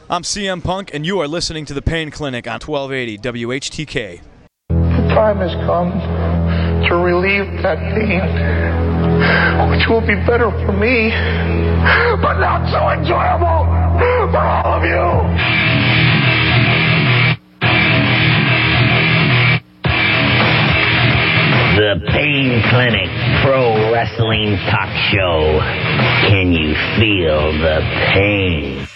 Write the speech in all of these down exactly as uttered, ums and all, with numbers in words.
I'm C M Punk, and you are listening to The Pain Clinic on twelve eighty W H T K. The time has come to relieve that pain, which will be better for me, but not so enjoyable for all of you. The Pain Clinic Pro Wrestling Talk Show. Can you feel the pain?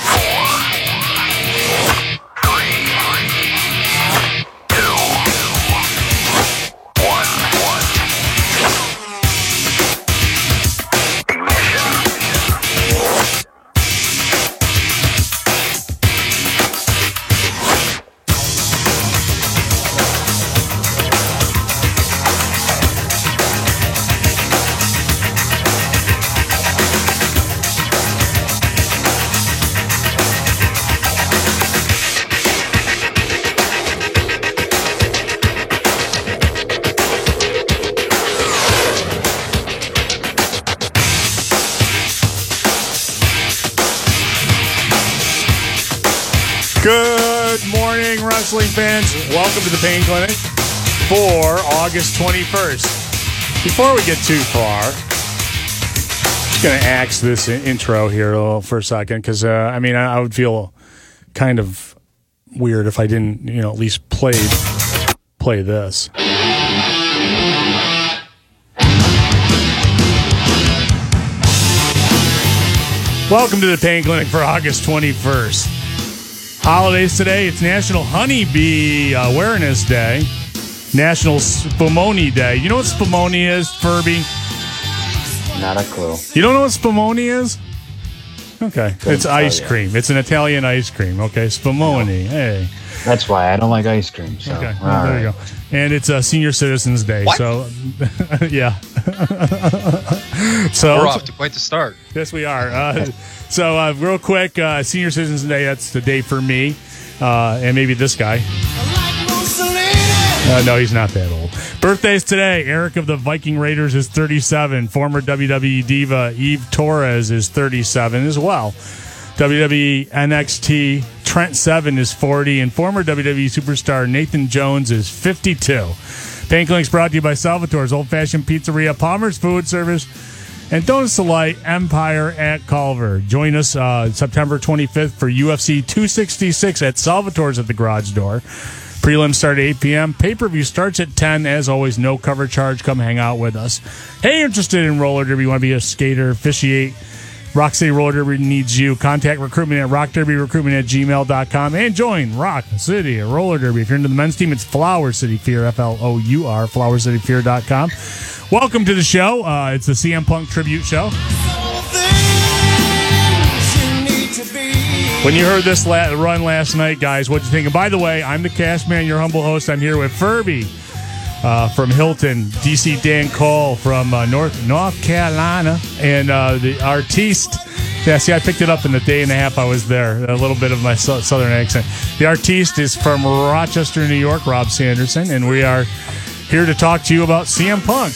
Good morning, wrestling fans. Welcome to the Pain Clinic for August twenty-first. Before we get too far, I'm just going to axe this intro here for a second because, uh, I mean, I, I would feel kind of weird if I didn't, you know, at least play, play this. Welcome to the Pain Clinic for August twenty-first. Holidays today. It's National Honeybee Awareness Day. National Spumoni Day. You know what Spumoni is, Furby? Not a clue. You don't know what Spumoni is? Okay. Couldn't it's ice you. cream. It's an Italian ice cream. Okay. Spumoni. Hey. That's why I don't like ice cream. So. Okay. All Well, there right. you go. And it's uh, Senior Citizens Day. What? So, yeah. so We're off to quite the start. Yes, we are. Uh, so, uh, real quick, uh, Senior Citizens Day, that's the day for me. Uh, and maybe this guy. Uh, no, he's not that old. Birthdays today. Eric of the Viking Raiders is thirty-seven. Former W W E diva Eve Torres is thirty-seven as well. W W E N X T Trent Seven is forty. And former W W E superstar Nathan Jones is fifty-two. Pain Clinic's brought to you by Salvatore's Old Fashioned Pizzeria, Palmer's Food Service, and Donuts Delight Empire at Culver. Join us uh, September twenty-fifth for U F C two sixty-six at Salvatore's at the garage door. Prelims start at eight p.m. Pay-per-view starts at ten. As always, no cover charge. Come hang out with us. Hey, interested in roller derby? You want to be a skater, officiate? Rock City Roller Derby needs you. Contact recruitment at rock derby recruitment at gmail dot com and join Rock City Roller Derby. If you're into the men's team, it's Flower City Fear, F L O U R, flower city fear dot com. Welcome to the show. Uh, it's the C M Punk Tribute Show. When you heard this la- run last night, guys, what'd you think? And by the way, I'm the Cast Man, your humble host. I'm here with Furby uh, from Hilton, D C Dan Cole from uh, North North Carolina, and uh, the artiste. Yeah, see, I picked it up in the day and a half I was there. A little bit of my su- southern accent. The artiste is from Rochester, New York, Rob Sanderson, and we are here to talk to you about C M Punk.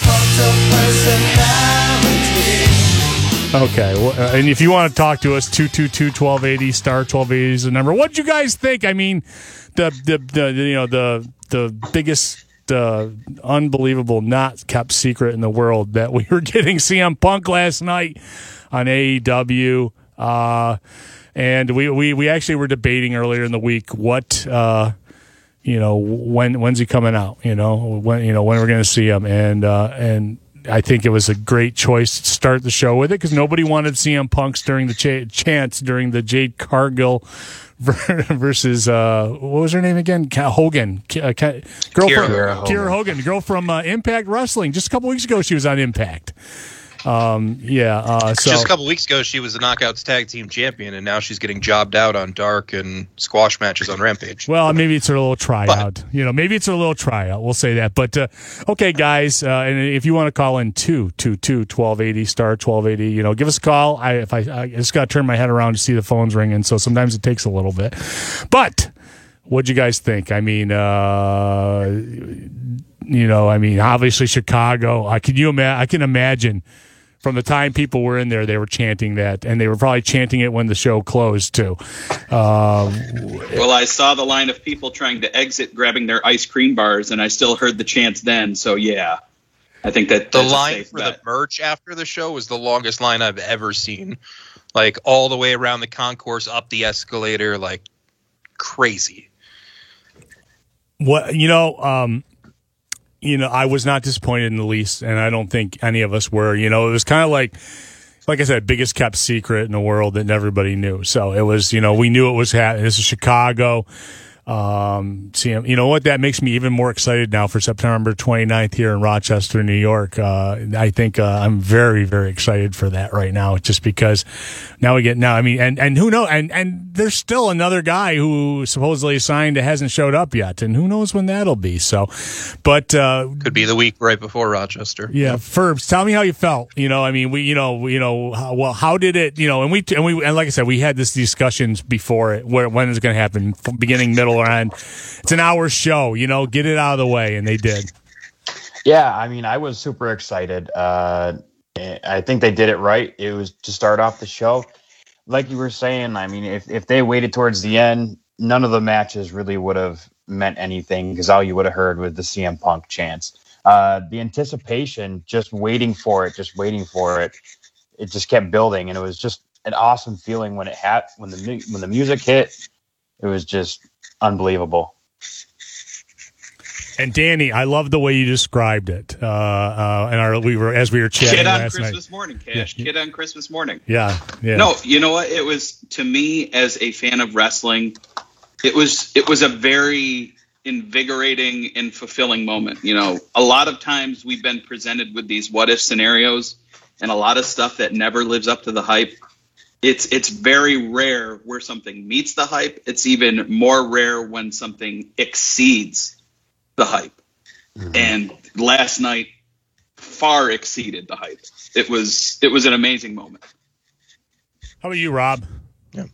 Okay, well, uh, and if you want to talk to us, two two two, one two eight zero, star twelve eighty is the number. What'd you guys think? I mean, the the, the you know the the biggest uh, unbelievable not kept secret in the world that we were getting C M Punk last night on A E W, uh, and we, we we actually were debating earlier in the week what uh, you know when when's he coming out? You know when you know when we're going to see him, and uh, and. I think it was a great choice to start the show with it because nobody wanted C M Punk's during the ch- chance during the Jade Cargill versus uh, what was her name again? Hogan, uh, girl Kiera from Hogan. Kiera Hogan, the girl from uh, Impact Wrestling. Just a couple weeks ago, she was on Impact. Um, yeah, uh, so Just a couple weeks ago, she was the Knockouts Tag Team Champion, and now she's getting jobbed out on Dark and squash matches on Rampage. well, maybe it's a little tryout. You know, maybe it's a little tryout. We'll say that. But uh, okay, guys, uh, and if you want to call in two two two, one two eight zero, star twelve eighty, you know, give us a call. I if I, I just got to turn my head around to see the phones ringing, so sometimes it takes a little bit. But what'd you guys think? I mean, uh, you know, I mean, obviously Chicago. I can you ima- I can imagine From the time people were in there, they were chanting that, and they were probably chanting it when the show closed too. Um, well, I saw the line of people trying to exit, grabbing their ice cream bars, and I still heard the chants then. So yeah, I think that the that's a line safe for bet. the merch after the show was the longest line I've ever seen. Like all the way around the concourse, up the escalator, like crazy. What you know, um, you know, I was not disappointed in the least, and I don't think any of us were. You know, it was kind of like, like I said, biggest kept secret in the world that everybody knew. So it was, you know, we knew it was happening. This is Chicago. Um, see, you know what? That makes me even more excited now for September twenty-ninth here in Rochester, New York. Uh, I think uh, I'm very, very excited for that right now, just because now we get now. I mean, and and who knows? And and there's still another guy who supposedly signed that hasn't showed up yet, and who knows when that'll be. So, but uh, could be the week right before Rochester. Yeah, Ferbs, tell me how you felt. You know, I mean, we, you know, you know, how, well, how did it? You know, and we and we and like I said, we had this discussions before it. Where when is it going to happen? Beginning, middle, or end? It's an hour show. You know, get it out of the way, and they did. Yeah, I mean, I was super excited. Uh, I think they did it right. It was to start off the show. Like you were saying, I mean, if, if they waited towards the end, none of the matches really would have meant anything because all you would have heard was the C M Punk chants. Uh, the anticipation, just waiting for it, just waiting for it, it just kept building, and it was just an awesome feeling when it had when the when the music hit. It was just unbelievable. And Danny, I love the way you described it. Uh, uh, and our we were as we were chatting Kid on last Christmas night. morning, Cash. Yeah. Kid on Christmas morning. Yeah, yeah. No, you know what? It was, to me, as a fan of wrestling, it was it was a very invigorating and fulfilling moment. You know, a lot of times we've been presented with these what if scenarios and a lot of stuff that never lives up to the hype. It's it's very rare where something meets the hype. It's even more rare when something exceeds the hype. Mm-hmm. And last night far exceeded the hype. It was it was an amazing moment. How about you, Rob? Yeah. Uh,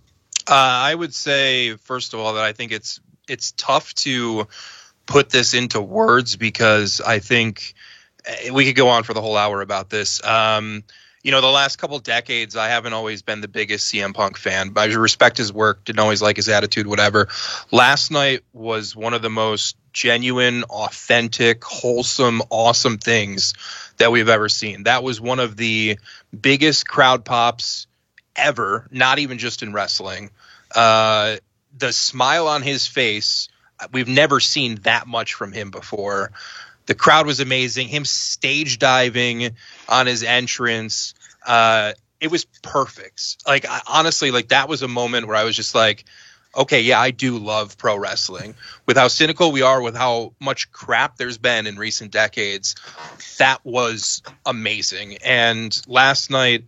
I would say, first of all, that I think it's it's tough to put this into words because I think we could go on for the whole hour about this. Um, you know, the last couple decades, I haven't always been the biggest C M Punk fan, but I respect his work, didn't always like his attitude, whatever. Last night was one of the most genuine, authentic, wholesome, awesome things that we've ever seen. That was one of the biggest crowd pops ever, not even just in wrestling. Uh, the smile on his face, we've never seen that much from him before. The crowd was amazing. Him stage diving on his entrance, uh, it was perfect. Like, I, honestly, like that was a moment where I was just like, okay, yeah, I do love pro wrestling. With how cynical we are, with how much crap there's been in recent decades, that was amazing. And last night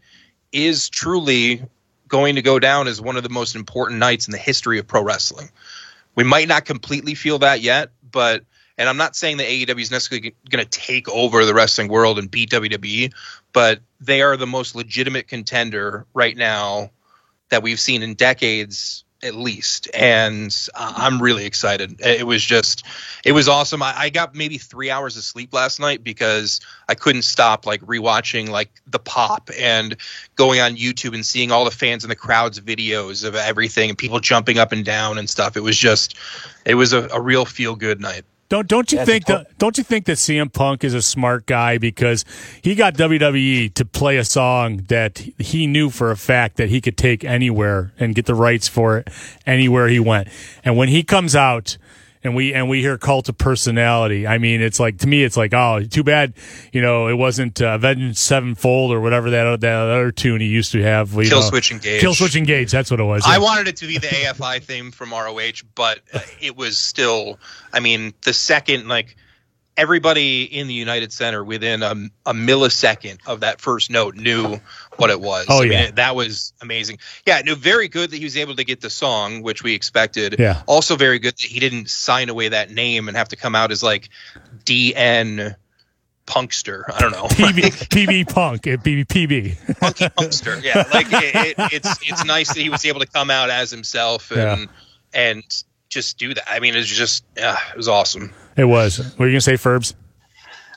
is truly going to go down as one of the most important nights in the history of pro wrestling. We might not completely feel that yet, but, and I'm not saying that A E W is necessarily going to take over the wrestling world and beat W W E, but they are the most legitimate contender right now that we've seen in decades at least. And uh, I'm really excited. It was just, it was awesome. I, I got maybe three hours of sleep last night because I couldn't stop like rewatching like the pop and going on YouTube and seeing all the fans in the crowd's videos of everything and people jumping up and down and stuff. It was just, it was a, a real feel good night. Don't don't you yeah, think that don't you think that C M Punk is a smart guy because he got W W E to play a song that he knew for a fact that he could take anywhere and get the rights for it anywhere he went. And when he comes out and we and we hear Cult of Personality, I mean, it's like, to me, it's like, oh, too bad, you know, it wasn't uh, Avenged Sevenfold or whatever that that other tune he used to have. You Kill know. Switch Engage. Kill Switch Engage. That's what it was. Yeah. I wanted it to be the A F I theme from R O H, but it was still, I mean, the second, like, everybody in the United Center within a, a millisecond of that first note knew what it was. Oh, I yeah. mean, it, that was amazing. Yeah, no, very good that he was able to get the song, which we expected. Yeah. Also very good that he didn't sign away that name and have to come out as, like, D N Punkster. I don't know. P B, P B Punk. P B P B. Punky Punkster. Yeah, like, it, it, it's it's nice that he was able to come out as himself and Yeah. and just do that. I mean, it's just, uh, it was awesome. It was. What were you gonna say, Ferbs?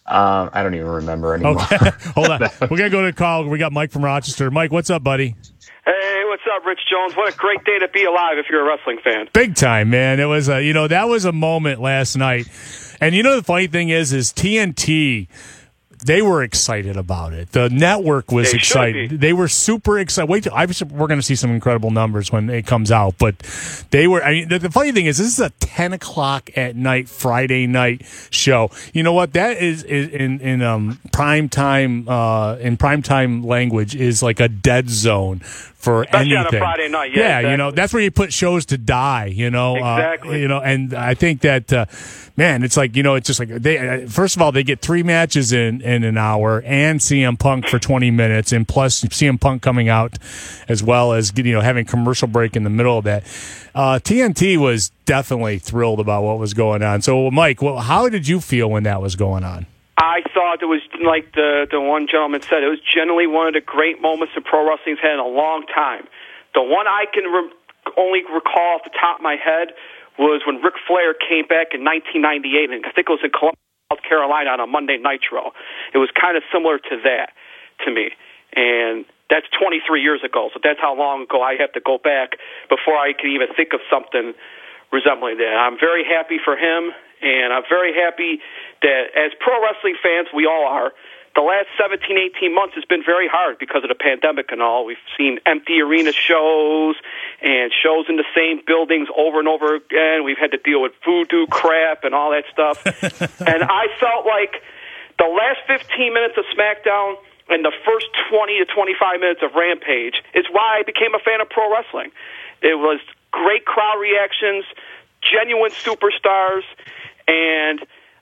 Um, I don't even remember anymore. Okay, hold on. We're going to go to the call. We got Mike from Rochester. Mike, what's up, buddy? Hey, what's up, Rich Jones? What a great day to be alive if you're a wrestling fan. Big time, man. It was a, you know, that was a moment last night. And you know, the funny thing is, is T N T, they were excited about it. The network was They excited. should be. They were super excited. Wait, till, I was, we're going to see some incredible numbers when it comes out. But they were. I mean, the, the funny thing is, this is a ten o'clock at night Friday night show. You know what? That is, is in in um prime time uh, in prime time language is like a dead zone for Especially anything. on a Friday night, yeah, yeah, exactly. you know, that's where you put shows to die. You know, Exactly. Uh, you know, and I think that. Uh, Man, it's like, you know, it's just like they. First of all, they get three matches in, in an hour, and C M Punk for twenty minutes, and plus C M Punk coming out, as well as, you know, having commercial break in the middle of that. Uh, T N T was definitely thrilled about what was going on. So, Mike, well, how did you feel when that was going on? I thought it was, like the, the one gentleman said, it was generally one of the great moments that pro wrestling's had in a long time. The one I can re- only recall off the top of my head was when Ric Flair came back in nineteen ninety-eight, and I think it was in Columbia, South Carolina on a Monday Nitro. It was kind of similar to that to me, and that's twenty-three years ago, so that's how long ago I have to go back before I can even think of something resembling that. I'm very happy for him, and I'm very happy that as pro wrestling fans, we all are, the last seventeen, eighteen months has been very hard because of the pandemic and all. We've seen empty arena shows and shows in the same buildings over and over again. We've had to deal with voodoo crap and all that stuff. And I felt like the last fifteen minutes of SmackDown and the first twenty to twenty-five minutes of Rampage is why I became a fan of pro wrestling. It was great crowd reactions, genuine superstars, and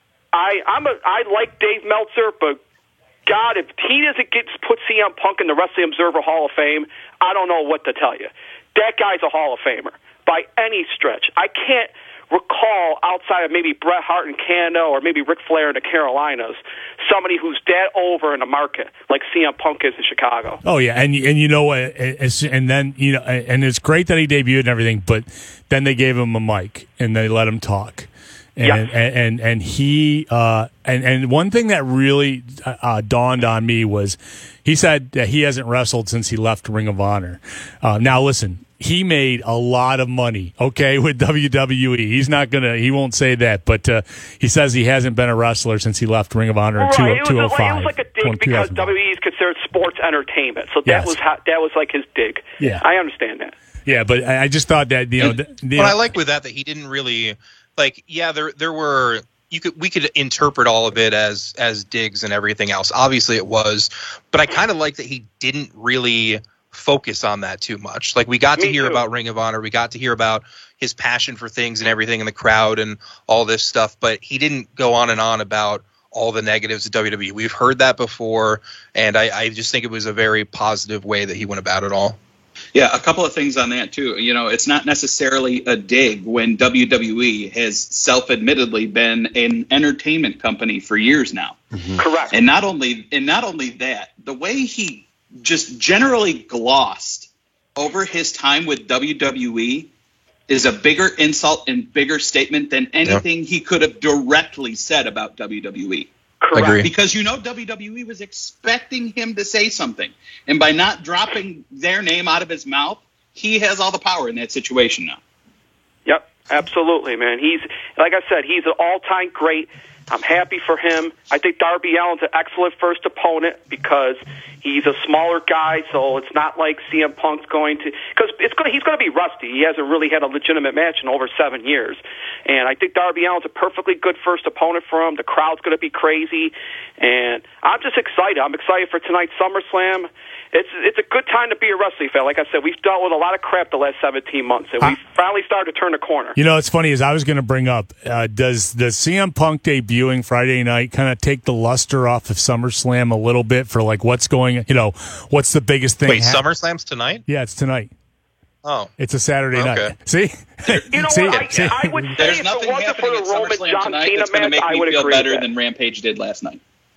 I I'm a, I like Dave Meltzer, but God, if he doesn't get put C M Punk in the Wrestling Observer Hall of Fame, I don't know what to tell you. That guy's a Hall of Famer by any stretch. I can't recall outside of maybe Bret Hart in Canada or maybe Ric Flair in the Carolinas, somebody who's that over in the market like C M Punk is in Chicago. Oh yeah, and and you know what? And then you know, and it's great that he debuted and everything, but then they gave him a mic and they let him talk. And, Yeah. and and and he uh and and one thing that really uh, dawned on me was he said that he hasn't wrestled since he left Ring of Honor. Uh, now listen, he made a lot of money, okay, with W W E. He's not gonna, he won't say that, but uh, he says he hasn't been a wrestler since he left Ring of Honor in Right, it was, two oh like, five. it was like a dig because W W E is considered sports entertainment, so that Yes. was how, that was like his dig. Yeah. I understand that. Yeah, but I I just thought that you know, And the, the, what I like with that that he didn't really like. Yeah, there there were you could we could interpret all of it as as digs and everything else. Obviously, it was, but I kind of like that he didn't really focus on that too much. Like we got Me to hear too. about Ring of Honor, we got to hear about his passion for things and everything in the crowd and all this stuff, but he didn't go on and on about all the negatives of W W E. We've heard that before, and I, I just think it was a very positive way that he went about it all. Yeah, a couple of things on that, too. You know, it's not necessarily a dig when W W E has self-admittedly been an entertainment company for years now. Correct. And not only and not only that, the way he just generally glossed over his time with W W E is a bigger insult and bigger statement than anything he could have directly said about W W E. Correct. Agree. Because you know W W E was expecting him to say something. And by not dropping their name out of his mouth, he has all the power in that situation now. Yep, absolutely, man. He's, like I said, he's an all-time great. I'm happy for him. I think Darby Allin's an excellent first opponent because he's a smaller guy, so it's not like C M Punk's going to – because it's going he's going to be rusty. He hasn't really had a legitimate match in over seven years. And I think Darby Allin's a perfectly good first opponent for him. The crowd's going to be crazy. And I'm just excited. I'm excited for tonight's SummerSlam. It's it's a good time to be a wrestling fan. Like I said, we've dealt with a lot of crap the last seventeen months, and we finally started to turn the corner. You know, it's funny, as I was going to bring up, uh, does the C M Punk debuting Friday night kind of take the luster off of SummerSlam a little bit for, like, what's going, you know, what's the biggest thing? Wait, hap- SummerSlam's tonight? Yeah, it's tonight. Oh. It's a Saturday Okay. night. See? You know See? what? See? I, I would say There's if it nothing wasn't for happening the at Roman SummerSlam John tonight Cena that's going to match, make I me would feel agree better with that. than Rampage did last night.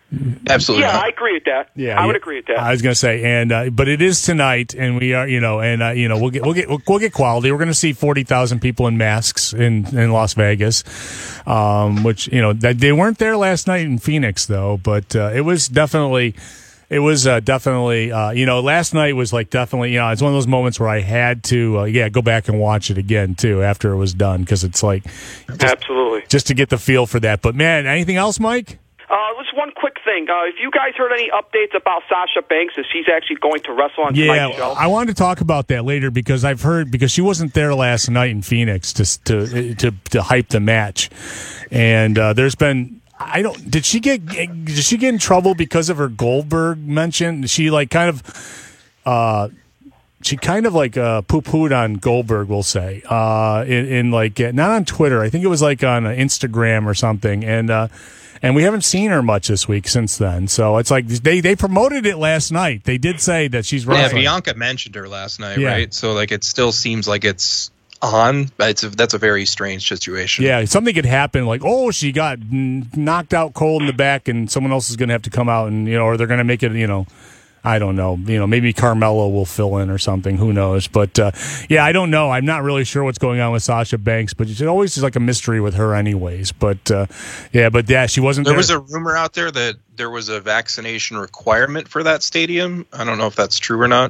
Absolutely. Yeah, not. I agree with that. Yeah, I would yeah. agree with that. I was going to say, and uh, but it is tonight, and we are, you know, and uh, you know, we'll get we'll get we'll get quality. We're going to see forty thousand people in masks in, in Las Vegas, um, which you know that they weren't there last night in Phoenix though, but uh, it was definitely. It was uh, definitely, uh, you know, last night was like definitely, you know, it's one of those moments where I had to, uh, yeah, go back and watch it again, too, after it was done, because it's like, just, Absolutely. just to get the feel for that. But, man, anything else, Mike? Uh, just one quick thing. Uh, if you guys heard any updates about Sasha Banks, if she's actually going to wrestle on Yeah, tonight's show? I wanted to talk about that later because I've heard, because she wasn't there last night in Phoenix to, to, to, to hype the match. And uh, there's been... I don't. Did she get? Did she get in trouble because of her Goldberg mention? She like kind of, uh, she kind of like uh, poo-pooed on Goldberg. We'll say, uh, in, in like not on Twitter. I think it was like on Instagram or something. And uh, and we haven't seen her much this week since then. So it's like they they promoted it last night. They did say that she's Yeah, wrestling. Bianca mentioned her last night, Yeah. right? So like it still seems like it's on. But it's a, that's a very strange situation. Yeah, something could happen like, oh, she got n- knocked out cold in the back and someone else is going to have to come out and, you know, or they're going to make it, you know, I don't know. You know, maybe Carmelo will fill in or something. Who knows? But, uh, yeah, I don't know. I'm not really sure what's going on with Sasha Banks, but it's always just like a mystery with her anyways. But, uh, yeah, but, yeah, she wasn't There there. was a rumor out there that there was a vaccination requirement for that stadium. I don't know if that's true or not.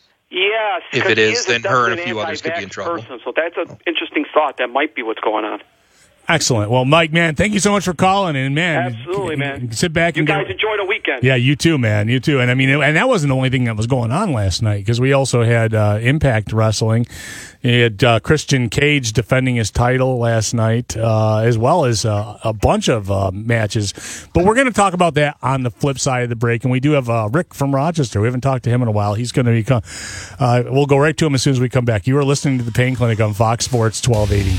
Yes. If 'cause it he is, is then her and a definitely few an others could be in anti-vax trouble. Person, so that's an interesting thought. That might be what's going on. Excellent. Well, Mike, man, thank you so much for calling. And, man, Absolutely, man. sit back You and guys get, enjoy the weekend. Yeah, you too, man. You too. And I mean, and that wasn't the only thing that was going on last night because we also had uh, Impact Wrestling. You had uh, Christian Cage defending his title last night, uh, as well as uh, a bunch of uh, matches. But we're going to talk about that on the flip side of the break. And we do have uh, Rick from Rochester. We haven't talked to him in a while. He's going to be. Come, uh, we'll go right to him as soon as we come back. You are listening to the Pain Clinic on Fox Sports twelve eighty.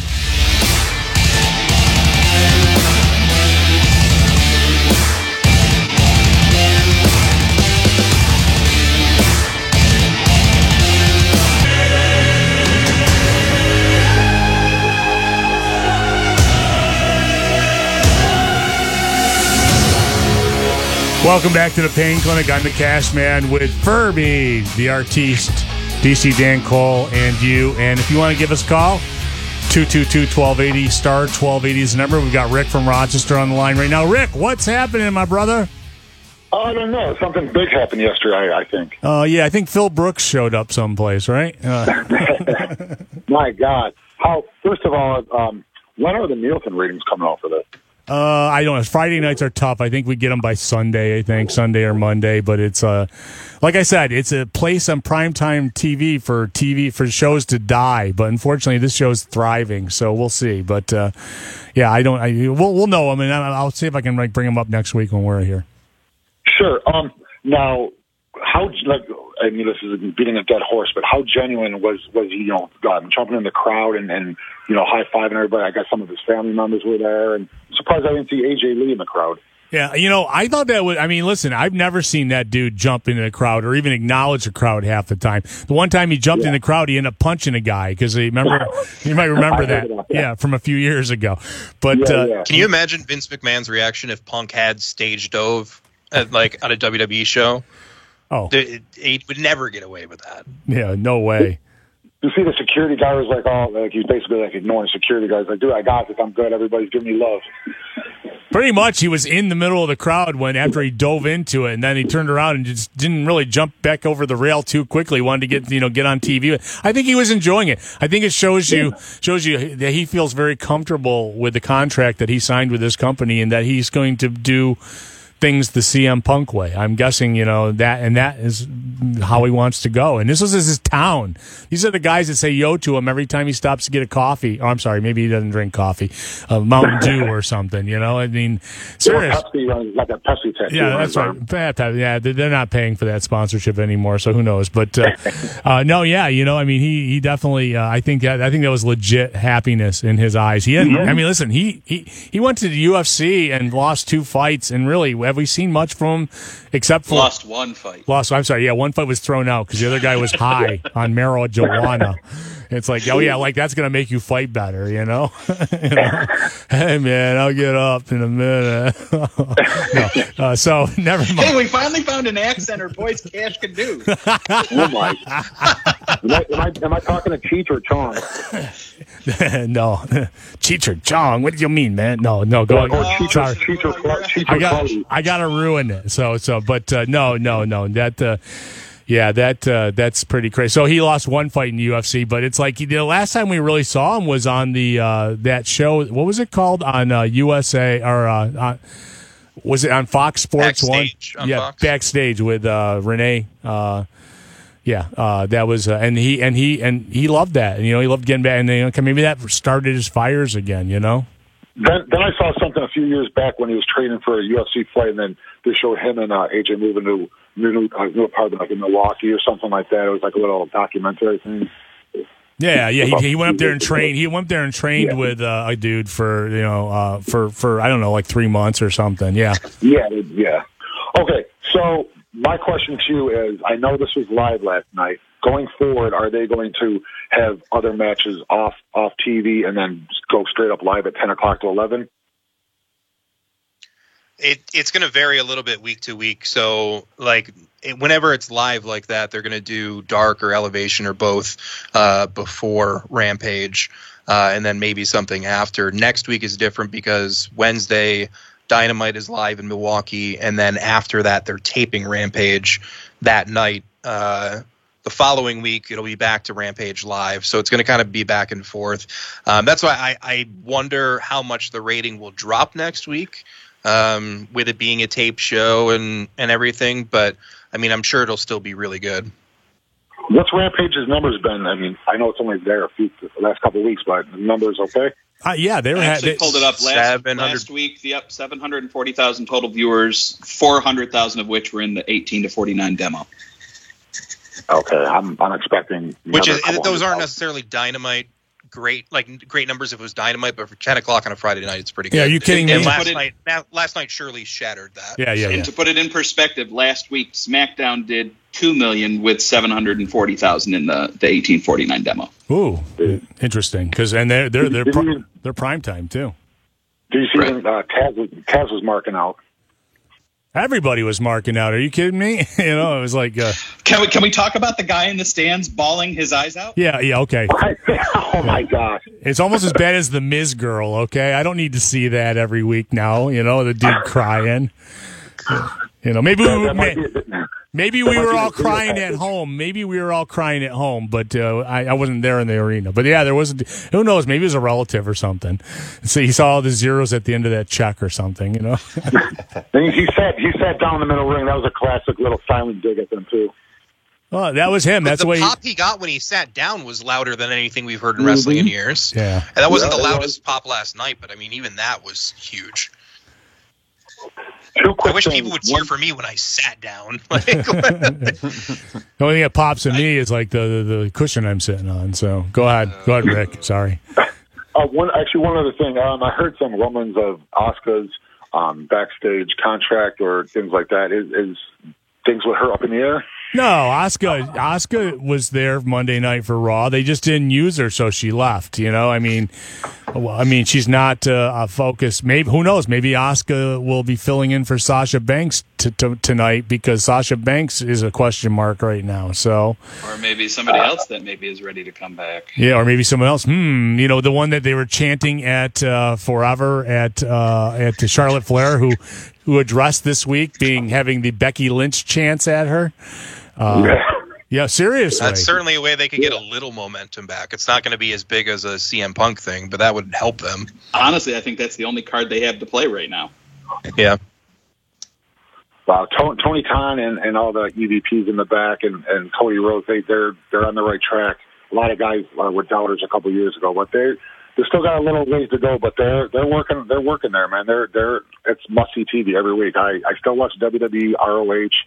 Welcome back to the Pain Clinic. I'm the Cash Man with Furby, the artiste, D C Dan Cole, and you. And if you want to give us a call, two two two, one two eight zero, star twelve eighty is the number. We've got Rick from Rochester on the line right now. Rick, what's happening, my brother? I don't know. Something big happened yesterday, I think. Oh, uh, yeah, I think Phil Brooks showed up someplace, right? Uh. My God. How? First of all, um, when are the Nielsen ratings coming out for this? Uh, I don't know. Friday nights are tough. I think we get them by Sunday, I think, Sunday or Monday. But it's, uh, like I said, it's a place on primetime T V for T V, for shows to die. But unfortunately, this show's thriving, so we'll see. But, uh, yeah, I don't, I, we'll, we'll know them, and I'll see if I can like bring them up next week when we're here. Sure. Um, now, how, like, I mean, this is beating a dead horse, but how genuine was, was he, you know, um, jumping in the crowd and, and, you know, high-fiving everybody? I guess some of his family members were there, and I'm surprised I didn't see A J Lee in the crowd. Yeah, you know, I thought that was, I mean, listen, I've never seen that dude jump into the crowd or even acknowledge the crowd half the time. The one time he jumped yeah. in the crowd, he ended up punching a guy because remember, you might remember that. that yeah. yeah, from a few years ago. But yeah, uh, yeah. Can you imagine Vince McMahon's reaction if Punk had stage dove at, like, on a W W E show? Oh, he would never get away with that. Yeah, no way. You see, the security guy was like, "Oh, like he's basically like ignoring security guys." Like, dude, I got this. I'm good. Everybody's giving me love. Pretty much, he was in the middle of the crowd when after he dove into it, and then he turned around and just didn't really jump back over the rail too quickly. He wanted to get you know get on T V. I think he was enjoying it. I think it shows you shows you that he feels very comfortable with the contract that he signed with this company, and that he's going to do things the C M Punk way. I'm guessing, you know, that, and that is how he wants to go. And this was his town. These are the guys that say yo to him every time he stops to get a coffee. Oh, I'm sorry, maybe he doesn't drink coffee, uh, Mountain Dew or something, you know? I mean, serious. Pepsi, like a Pepsi tattoo. Yeah, that's right. Yeah, they're not paying for that sponsorship anymore, so who knows? But, uh, uh, no, yeah, you know, I mean, he, he definitely, uh, I think that, I think that was legit happiness in his eyes. He had, mm-hmm. I mean, listen, he, he, he went to the U F C and lost two fights and really have we seen much from him except for Lost one fight. Lost. I'm sorry. Yeah, one fight was thrown out because the other guy was high on marijuana. It's like, oh yeah, like that's gonna make you fight better, you know? you know? Hey man, I'll get up in a minute. no. uh, so never mind. Hey, we finally found an accent our boys Cash can do. Oh my! Am I, am I, am I talking to Cheech or Chong? no, Cheech or Chong. What do you mean, man? No, no, go. Or, or Cheech or, Cheech or, Cheech or I got, I got to ruin it. So, so, but uh, no, no, no. That. Uh, Yeah, that uh, that's pretty crazy. So he lost one fight in the U F C, but it's like the last time we really saw him was on the uh, that show. What was it called on uh, U S A or uh, on, was it on Fox Sports Backstage One? on Yeah, Fox. Backstage with uh, Renee. Uh, yeah, uh, that was uh, and he and he and he loved that. And, you know, he loved getting back, and you know, maybe that started his fires again. You know. Then, then I saw something a few years back when he was training for a U F C fight, and then they showed him and uh, A J moving to new, uh, new apartment, like in Milwaukee or something like that. It was like a little documentary thing. Yeah, yeah. He, he went up there and trained. He went up there and trained Yeah. with uh, a dude for you know uh, for for I don't know like three months or something. Yeah. Yeah, yeah. Okay, so my question to you is, I know this was live last night. Going forward, are they going to have other matches off off T V and then go straight up live at ten o'clock to eleven? It, it's going to vary a little bit week to week. So, like, it, whenever it's live like that, they're going to do Dark or Elevation or both uh, before Rampage, uh, and then maybe something after. Next week is different because Wednesday, Dynamite is live in Milwaukee, and then after that, they're taping Rampage that night. Uh, the following week, it'll be back to Rampage live. So it's going to kind of be back and forth. Um, that's why I, I wonder how much the rating will drop next week. Um, with it being a tape show and, and everything, but I mean, I'm sure it'll still be really good. What's Rampage's numbers been? I mean, I know it's only there a few the last couple of weeks, but the numbers okay? Uh, yeah, they were. I actually they, pulled it up last, last week. The up seven hundred forty thousand total viewers, four hundred thousand of which were in the eighteen to forty-nine demo. Okay, I'm I'm expecting. Which is another couple those hundred aren't thousand. necessarily Dynamite. Great, like great numbers if it was Dynamite, but for ten o'clock on a Friday night, it's pretty good. Yeah, are you kidding and me? last It- night, na- last night surely shattered that. yeah, yeah, And yeah. to put it in perspective, last week SmackDown did two million with seven hundred forty thousand in the the eighteen forty-nine demo. Ooh, interesting. Because and they're they're they're Did pri- you- they're prime time too. Do you see Right. when uh, Taz, was, Taz was marking out? Everybody was marking out. Are you kidding me? you know, it was like, uh, Can we can we talk about the guy in the stands bawling his eyes out? yeah, yeah, okay. Oh my gosh! It's almost as bad as the Miz girl. Okay, I don't need to see that every week now. You know, the dude crying. You know, maybe we That, were, that might may- be, maybe that we might were be all the video crying at package. home. Maybe we were all crying at home, but uh, I, I wasn't there in the arena. But yeah, there was. Who knows? Maybe it was a relative or something. So he saw all the zeros at the end of that check or something. You know. And he sat he sat down in the middle ring. That was a classic little silent dig at them too. Well, that was him. That's the the way. pop he got when he sat down was louder than anything we've heard in wrestling in years. Yeah. And that wasn't Yeah, the it loudest pop last night, but I mean, even that was huge. Two I quick wish things. people would cheer One- for me when I sat down. Like, The only thing that pops in me is like the, the, the cushion I'm sitting on. So go ahead. Go ahead, Rick. Sorry. Uh, one actually, one other thing. Um, I heard some rumblings of Asuka's um, backstage contract or things like that. Is, is things with her up in the air? No, Asuka Asuka was there Monday night for Raw. They just didn't use her, so she left. You know, I mean, well, I mean, she's not uh, a focus. Maybe who knows? Maybe Asuka will be filling in for Sasha Banks t- t- tonight because Sasha Banks is a question mark right now. So Or maybe somebody else that maybe is ready to come back. yeah, or maybe someone else. Hmm, you know, the one that they were chanting at uh, forever at uh, at Charlotte Flair, who who addressed this week, being having the Becky Lynch chants at her. Uh, yeah, seriously. that's certainly a way they could get a little momentum back. It's not going to be as big as a C M Punk thing, but that would help them. Honestly, I think that's the only card they have to play right now. Yeah. Wow, Tony, Tony Khan and, and all the E V Ps in the back and, and Cody Rhodes, they, they're they're on the right track. A lot of guys uh, were doubters a couple of years ago, but they they still got a little ways to go. But they're they're working they're working there, man. They're they're it's must see T V every week. I, I still watch W W E, R O H.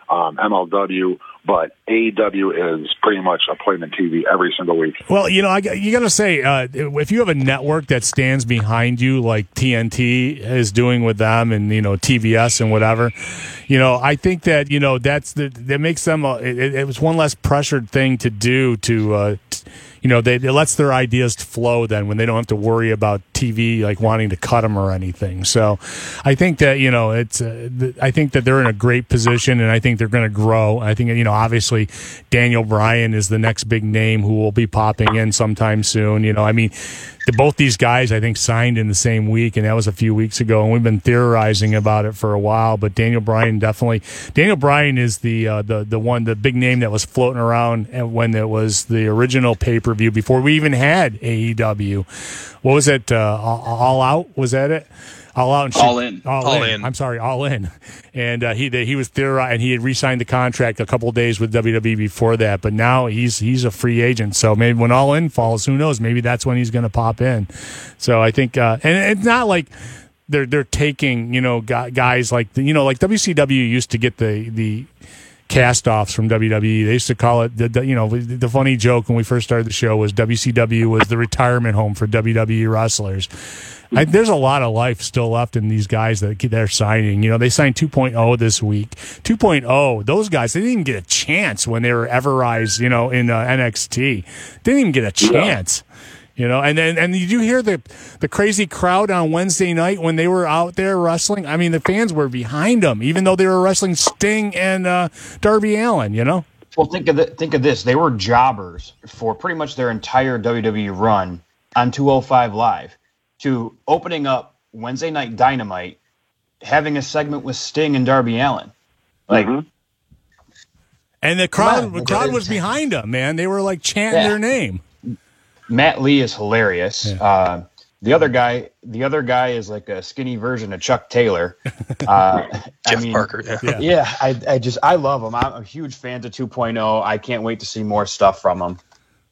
um, M L W, but A E W is pretty much appointment T V every single week. Well, you know, I, you got to say, uh, if you have a network that stands behind you, like T N T is doing with them, and you know T B S and whatever, you know, I think that you know that's the that makes them. A, it, it was one less pressured thing to do to. Uh, t- You know, they, it lets their ideas flow then when they don't have to worry about T V like wanting to cut them or anything. So, I think that you know it's. Uh, th- I think that they're in a great position, and I think they're going to grow. I think you know, obviously, Daniel Bryan is the next big name who will be popping in sometime soon. You know, I mean, the, both these guys I think signed in the same week, and that was a few weeks ago, and we've been theorizing about it for a while. But Daniel Bryan definitely. Daniel Bryan is the uh, the the one, the big name that was floating around when it was the original paper. View before we even had A E W. What was it? Uh, all, all Out? Was that it? All Out. And all in. All, all in. in. I'm sorry. All In. And uh, he he was theorizing, and he had re-signed the contract a couple of days with W W E before that. But now he's he's a free agent. So maybe when All In falls, who knows? Maybe that's when he's going to pop in. So I think, uh, and it's not like they're they're taking you know guys like the, you know like W C W used to get the the. cast-offs from W W E. They used to call it, the, the, you know, the funny joke when we first started the show was W C W was the retirement home for W W E wrestlers. I, there's a lot of life still left in these guys that they're signing. You know, they signed two point oh this week. two point oh, those guys, they didn't even get a chance when they were Everrise, you know, in uh, N X T. They didn't even get a chance. Yeah. You know, and then and did you hear the the crazy crowd on Wednesday night when they were out there wrestling? I mean, the fans were behind them, even though they were wrestling Sting and uh, Darby Allin. You know. Well, think of the, think of this: they were jobbers for pretty much their entire W W E run on two oh five Live, to opening up Wednesday Night Dynamite, having a segment with Sting and Darby Allin, like. Mm-hmm. And the crowd, the crowd was behind them, man. They were like chanting yeah. their name. Matt Lee is hilarious. Yeah. Uh, the other guy, the other guy is like a skinny version of Chuck Taylor. Uh, Jeff I mean, Parker. Yeah. Yeah. yeah, I, I just I love him. I'm a huge fan of two point oh. I can't wait to see more stuff from him.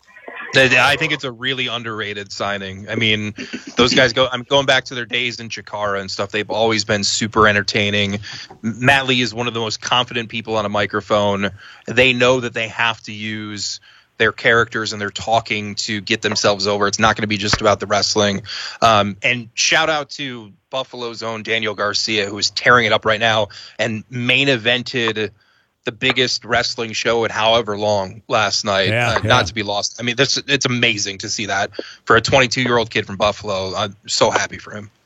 I think it's a really underrated signing. I mean, those guys go. I'm going back to their days in Chikara and stuff. They've always been super entertaining. Matt Lee is one of the most confident people on a microphone. They know that they have to use their characters and their talking to get themselves over. It's not going to be just about the wrestling. Um, and shout out to Buffalo's own Daniel Garcia, who is tearing it up right now and main evented the biggest wrestling show in however long last night. Yeah, uh, yeah. Not to be lost. I mean, this it's amazing to see that for a twenty-two-year-old kid from Buffalo. I'm so happy for him.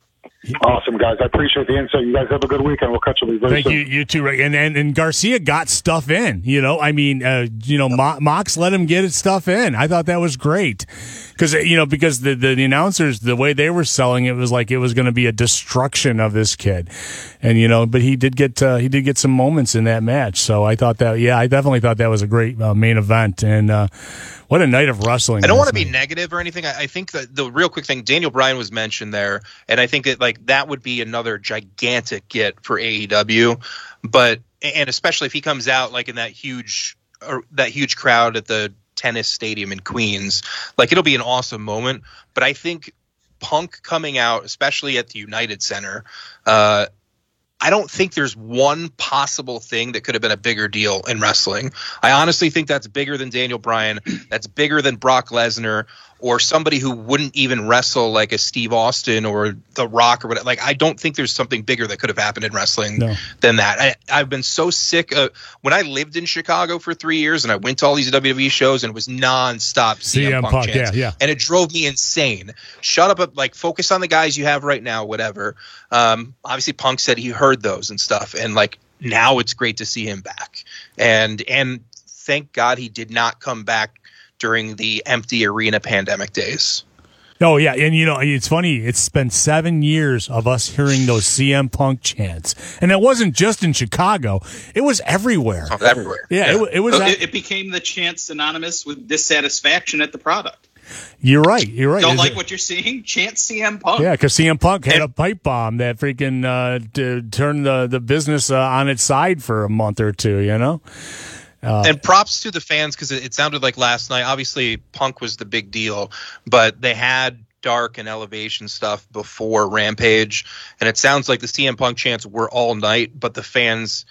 Awesome, guys. I appreciate the insight. You guys have a good weekend. We'll catch you very Thank soon. you, you too. Right, and, and and Garcia got stuff in. You know, I mean, uh, you know, Mo- Mox let him get his stuff in. I thought that was great because you know because the, the the announcers, the way they were selling it was like it was going to be a destruction of this kid, and you know, but he did get uh, he did get some moments in that match. So I thought that yeah, I definitely thought that was a great uh, main event, and uh, what a night of wrestling. I don't want to last be night. negative or anything. I, I think that the real quick thing, Daniel Bryan was mentioned there, and I think that like that would be another gigantic get for A E W. But and especially if he comes out like in that huge or that huge crowd at the tennis stadium in Queens, like it'll be an awesome moment. But I think Punk coming out, especially at the United Center, uh, I don't think there's one possible thing that could have been a bigger deal in wrestling. I honestly think that's bigger than Daniel Bryan. That's bigger than Brock Lesnar or somebody who wouldn't even wrestle like a Steve Austin or The Rock or whatever. Like, I don't think there's something bigger that could have happened in wrestling No. than that. I, I've been so sick of when I lived in Chicago for three years and I went to all these W W E shows and it was nonstop C M, C M Punk, Punk, chants. yeah, yeah. And it drove me insane. Shut up, like focus on the guys you have right now, whatever. Um, obviously Punk said he heard those and stuff. And like now it's great to see him back. And and thank God he did not come back during the empty arena pandemic days. Oh, yeah. And, you know, it's funny. It's been seven years of us hearing those C M Punk chants. And it wasn't just in Chicago. It was everywhere. Oh, everywhere. Yeah, Yeah. It, it was. So that- it, it became the chant synonymous with dissatisfaction at the product. you're right. You're right. Don't Is like it- what you're seeing? Chant C M Punk. Yeah, because C M Punk had a pipe bomb that freaking uh, d- turned the, the business uh, on its side for a month or two, you know? Uh, And props to the fans because it, it sounded like last night. Obviously, Punk was the big deal, but they had Dark and Elevation stuff before Rampage, and it sounds like the C M Punk chants were all night, but the fans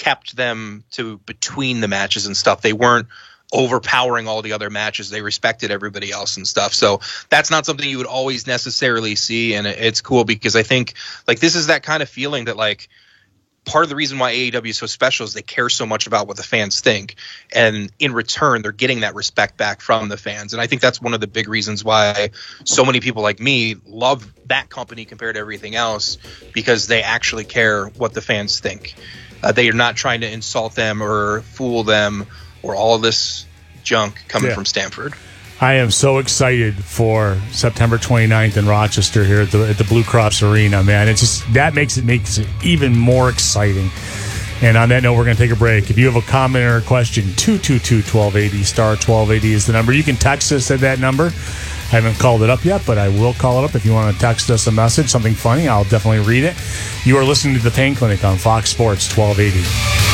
kept them to between the matches and stuff. They weren't overpowering all the other matches. They respected everybody else and stuff. So that's not something you would always necessarily see. And it's cool because I think like this is that kind of feeling that like part of the reason why A E W is so special is they care so much about what the fans think. And in return, they're getting that respect back from the fans. And I think that's one of the big reasons why so many people like me love that company compared to everything else, because they actually care what the fans think. Uh, they are not trying to insult them or fool them or all of this junk coming yeah. from Stamford. I am so excited for September twenty-ninth in Rochester here at the, at the Blue Cross Arena, man. It's just that makes it makes it even more exciting. And on that note, we're going to take a break. If you have a comment or a question, two two two, one two eight zero, star twelve eighty is the number. You can text us at that number. I haven't called it up yet, but I will call it up. If you want to text us a message, something funny, I'll definitely read it. You are listening to The Pain Clinic on Fox Sports twelve eighty.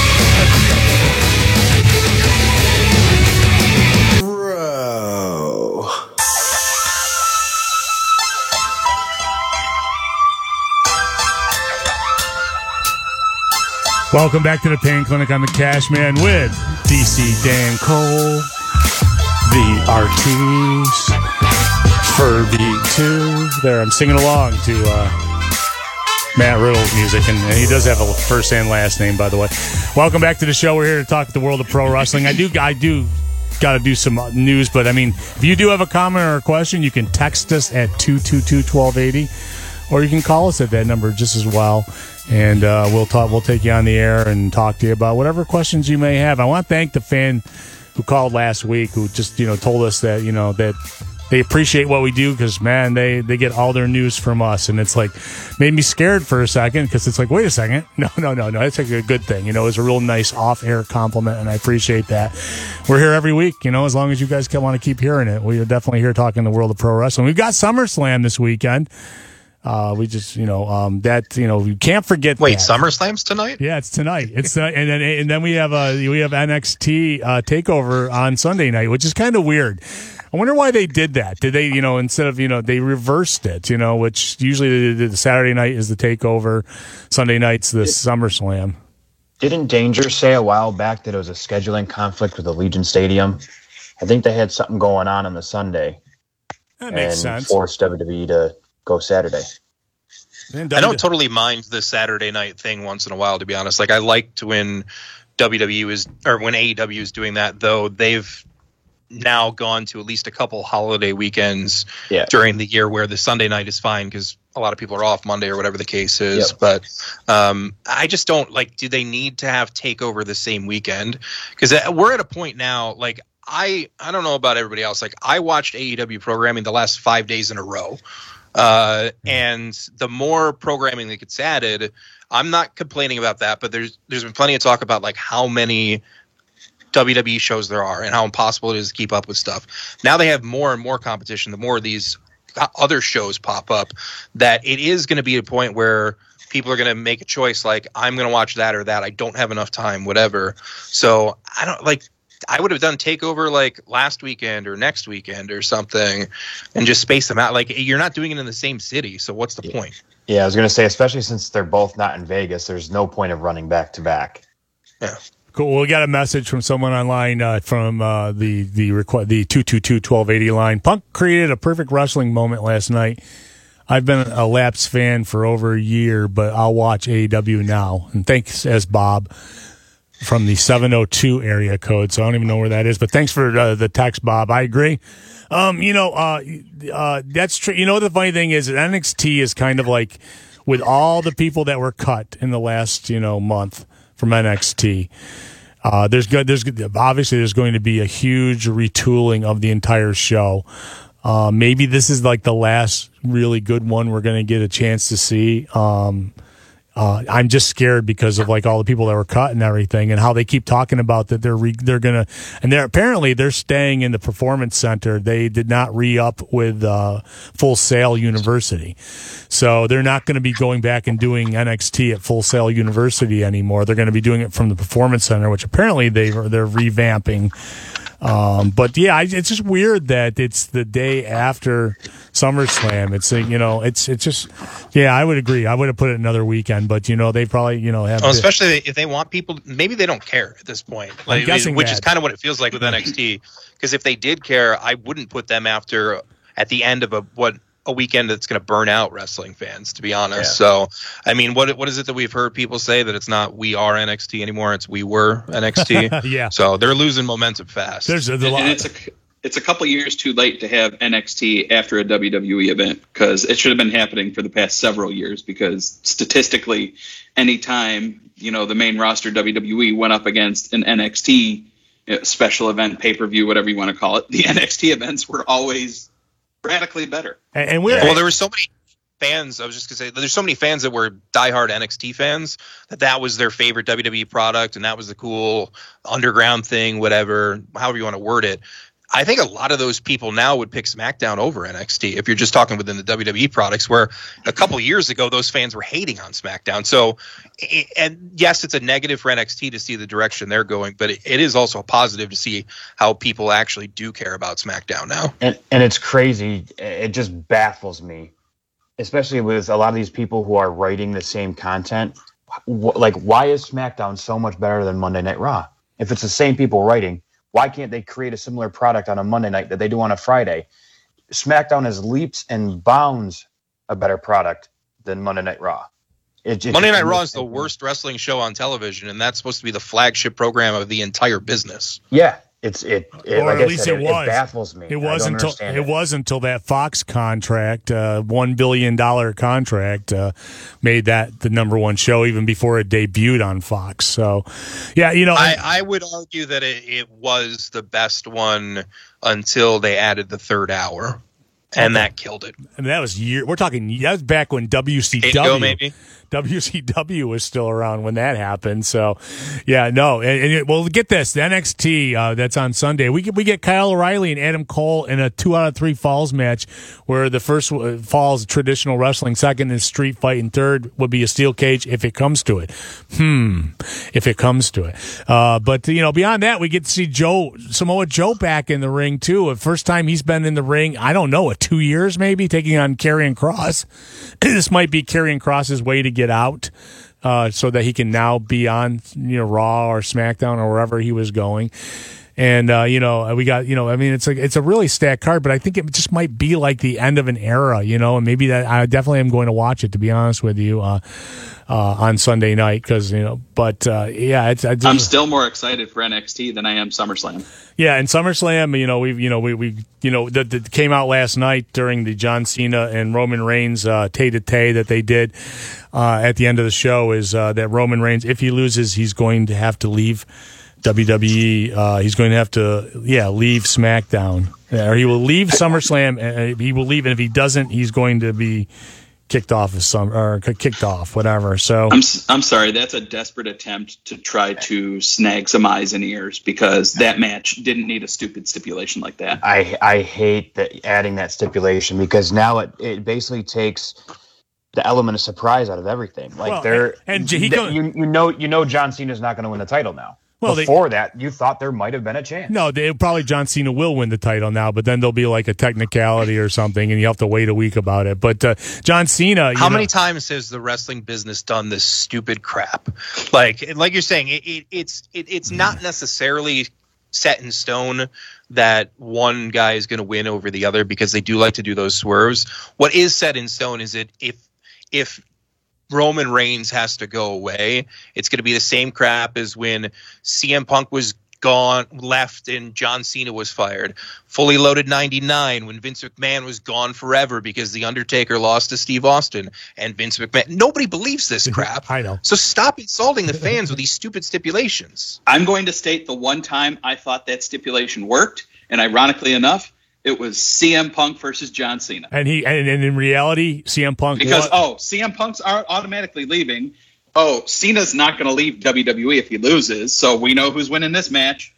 Welcome back to the Pain Clinic. I'm the Cash Man with D C Dan Cole, the Arties, Furby two. There, I'm singing along to uh, Matt Riddle's music, and, and he does have a first and last name, by the way. Welcome back to the show. We're here to talk the world of pro wrestling. I do, I do, got to do some news, but I mean, if you do have a comment or a question, you can text us at two two two, one two eight zero, or you can call us at that number just as well. And uh, we'll talk. We'll take you on the air and talk to you about whatever questions you may have. I want to thank the fan who called last week, who just you know told us that you know that they appreciate what we do because man, they they get all their news from us, and it's like made me scared for a second because it's like wait a second, no no no no, it's like a good thing. You know, it's a real nice off-air compliment, and I appreciate that. We're here every week, you know, as long as you guys want to keep hearing it. We are definitely here talking the world of pro wrestling. We've got SummerSlam this weekend. Uh, we just, you know, um, that, you know, you can't forget. Wait, that. SummerSlam's tonight? Yeah, it's tonight. It's uh, and then and then we have uh, we have N X T uh, Takeover on Sunday night, which is kind of weird. I wonder why they did that. Did they, you know, instead of you know they reversed it, you know, which usually the, the Saturday night is the Takeover, Sunday night's the SummerSlam. Didn't Danger say a while back that it was a scheduling conflict with Allegiant Stadium? I think they had something going on on the Sunday. That makes and sense. Forced W W E to go Saturday. I don't totally mind the Saturday night thing once in a while, to be honest. Like I liked when W W E was, or when A E W is doing that, though they've now gone to at least a couple holiday weekends yeah. during the year where the Sunday night is fine because a lot of people are off Monday or whatever the case is. Yep. But um, I just don't like, do they need to have Takeover the same weekend? Because we're at a point now, like I, I don't know about everybody else. Like I watched A E W programming the last five days in a row. Uh, and the more programming that gets added, I'm not complaining about that, but there's there's been plenty of talk about like how many W W E shows there are and how impossible it is to keep up with stuff. Now they have more and more competition. The more of these other shows pop up, that it is going to be a point where people are going to make a choice like I'm going to watch that or that. I don't have enough time, whatever. So I don't like. I would have done Takeover like last weekend or next weekend or something and just space them out. Like you're not doing it in the same city. So what's the yeah. point? Yeah, I was going to say, especially since they're both not in Vegas, there's no point of running back to back. Yeah. Cool. Well, we got a message from someone online uh, from uh, the the requ- the two two two, one two eight zero line. Punk created a perfect wrestling moment last night. I've been a Laps fan for over a year, but I'll watch A E W now. And thanks as Bob from the seven oh two area code, so I don't even know where that is. But thanks for uh, the text, Bob. I agree. Um, you know, uh, uh, that's true. You know what the funny thing is? N X T is kind of like with all the people that were cut in the last you know month from N X T. Uh, there's good. There's obviously there's going to be a huge retooling of the entire show. Uh, maybe this is like the last really good one we're going to get a chance to see. Um, Uh, I'm just scared because of like all the people that were cut and everything, and how they keep talking about that they're re- they're gonna and they're apparently they're staying in the Performance Center. They did not re-up with uh, Full Sail University, so they're not going to be going back and doing N X T at Full Sail University anymore. They're going to be doing it from the Performance Center, which apparently they they're revamping. Um, but yeah, I, it's just weird that it's the day after SummerSlam. It's a, you know, it's it's just yeah, I would agree. I would have put it another weekend, but you know, they probably you know have well, especially if they want people. Maybe they don't care at this point. Like, I'm guessing which that. is kind of what it feels like with N X T. Because if they did care, I wouldn't put them after at the end of a what. a weekend that's going to burn out wrestling fans, to be honest. Yeah. So, I mean, what what is it that we've heard people say, that it's not we are N X T anymore, it's we were N X T? Yeah. So they're losing momentum fast. There's a, and, and it's a it's a couple years too late to have N X T after a W W E event, because it should have been happening for the past several years, because statistically, anytime, you know, the main roster W W E went up against an N X T special event, pay-per-view, whatever you want to call it, the N X T events were always radically better. And, and we're well, there were so many fans. I was just gonna say, there's so many fans that were diehard N X T fans that that was their favorite W W E product, and that was the cool underground thing, whatever, however you want to word it. I think a lot of those people now would pick SmackDown over N X T if you're just talking within the W W E products, where a couple years ago those fans were hating on SmackDown. So, and yes, it's a negative for N X T to see the direction they're going, but it is also a positive to see how people actually do care about SmackDown now. And and it's crazy. It just baffles me, especially with a lot of these people who are writing the same content. Like, why is SmackDown so much better than Monday Night Raw? If it's the same people writing, why can't they create a similar product on a Monday night that they do on a Friday? SmackDown is leaps and bounds a better product than Monday Night Raw. It, it, Monday Night Raw is the worst wrestling show on television, and that's supposed to be the flagship program of the entire business. Yeah, it's it. it or like at I least said, it, it, was. It baffles me. It was until it, it was until that Fox contract, uh, one billion dollar contract, uh, made that the number one show even before it debuted on Fox. So, yeah, you know, I, I would argue that it, it was the best one until they added the third hour, and okay. that killed it. And that was year. We're talking. That was back when W C W. Eight ago, maybe. W C W was still around when that happened. So, yeah, no. And, and it, well, get this. The N X T, uh, that's on Sunday. We get, we get Kyle O'Reilly and Adam Cole in a two out of three falls match, where the first falls traditional wrestling, second is street fight, and third would be a steel cage if it comes to it. Hmm. If it comes to it. Uh, but, you know, beyond that, we get to see Joe, Samoa Joe back in the ring, too. The first time he's been in the ring, I don't know, a two years maybe, taking on Karrion Kross. This might be Karrion Kross's way to get out, uh, so that he can now be on, you know, Raw or SmackDown or wherever he was going. And, uh, you know, we got, you know, I mean, it's like, it's a really stacked card, but I think it just might be like the end of an era, you know, and maybe that I definitely am going to watch it, to be honest with you, uh, uh, on Sunday night. Cause, you know, but, uh, yeah, it's, I just, I'm still more excited for N X T than I am SummerSlam. Yeah. And SummerSlam, you know, we've, you know, we, we, you know, that, that came out last night during the John Cena and Roman Reigns, uh, tay-to-tay that they did, uh, at the end of the show is, uh, that Roman Reigns, if he loses, he's going to have to leave W W E. Uh, he's going to have to, yeah, leave SmackDown, or he will leave SummerSlam. And he will leave, and if he doesn't, he's going to be kicked off of some or kicked off, whatever. So I'm I'm sorry, that's a desperate attempt to try to snag some eyes and ears, because that match didn't need a stupid stipulation like that. I I hate that adding that stipulation, because now it, it basically takes the element of surprise out of everything. Like well, they're and, and he th- go, you you know you know John Cena's not going to win the title now. Well, Before they, that, you thought there might have been a chance. No, they, probably John Cena will win the title now, but then there'll be like a technicality or something, and you have to wait a week about it. But uh, John Cena, you how know, many times has the wrestling business done this stupid crap? Like, like you're saying, it, it, it's it, it's not necessarily set in stone that one guy is going to win over the other, because they do like to do those swerves. What is set in stone is that if if Roman Reigns has to go away, it's going to be the same crap as when C M Punk was gone, left, and John Cena was fired. Fully Loaded ninety-nine, when Vince McMahon was gone forever because The Undertaker lost to Steve Austin, and Vince McMahon. Nobody believes this crap. I know. So stop insulting the fans with these stupid stipulations. I'm going to state the one time I thought that stipulation worked, and ironically enough, it was C M Punk versus John Cena. And he and, and in reality, C M Punk because won. oh, C M Punk's are automatically leaving. Oh, Cena's not going to leave W W E if he loses, so we know who's winning this match.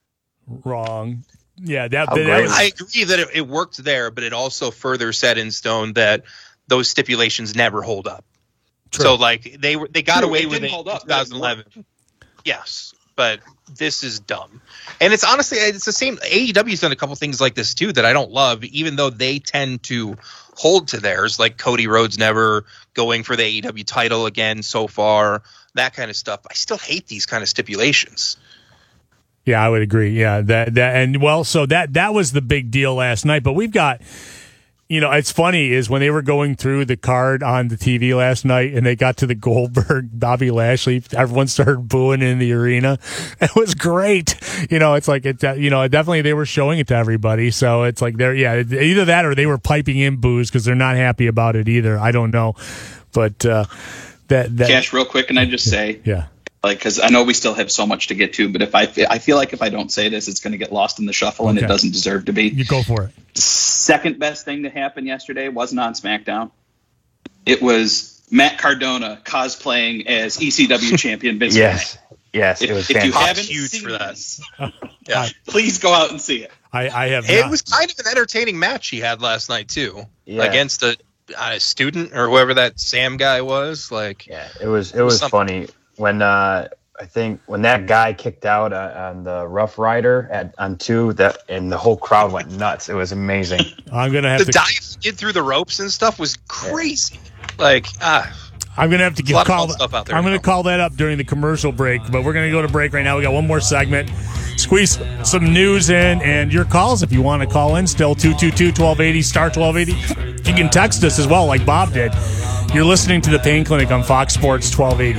Wrong. Yeah, that, Oh, that, that great. was, I agree that it, it worked there, but it also further set in stone that those stipulations never hold up. True. So, like, they were they got True, away it with didn't it hold in up, twenty eleven. Yes. but this is dumb. And it's honestly, it's the same. A E W's done a couple things like this too that I don't love, even though they tend to hold to theirs, like Cody Rhodes never going for the A E W title again so far, that kind of stuff. I still hate these kind of stipulations. Yeah, I would agree. Yeah, that that and well, so that that was the big deal last night. But we've got, you know, it's funny is when they were going through the card on the T V last night and they got to the Goldberg Bobby Lashley, everyone started booing in the arena. It was great. You know, it's like it. You know, definitely they were showing it to everybody. So it's like they're yeah, either that or they were piping in boos because they're not happy about it either. I don't know, but uh, that that Cash, real quick, can I just say yeah. Like, because I know we still have so much to get to, but if I feel, I feel like if I don't say this, it's going to get lost in the shuffle, and Okay. it doesn't deserve to be. You go for it. Second best thing to happen yesterday wasn't on SmackDown. It was Matt Cardona cosplaying as E C W champion Vince Yes, McMahon. yes, If, it was if you fantastic. haven't Huge seen for that. this, Yeah. please go out and see it. I, I have. It not. was kind of an entertaining match he had last night too, Yeah. against a, a student or whoever that Sam guy was. Like, Yeah, it was it was something. funny when uh, I think when that guy kicked out uh, on the Rough Rider at on two, that and the whole crowd went nuts. It was amazing. I'm gonna have the to. dive he did through the ropes and stuff was crazy. Like, ah, I'm gonna have to a give lot of call. fun stuff out there I'm gonna now. call that up during the commercial break, but we're gonna go to break right now. We got one more segment. Squeeze some news in and your calls if you want to call in. Still two two two, twelve eighty, star twelve eighty. You can text us as well, like Bob did. You're listening to the Pain Clinic on Fox Sports twelve eighty.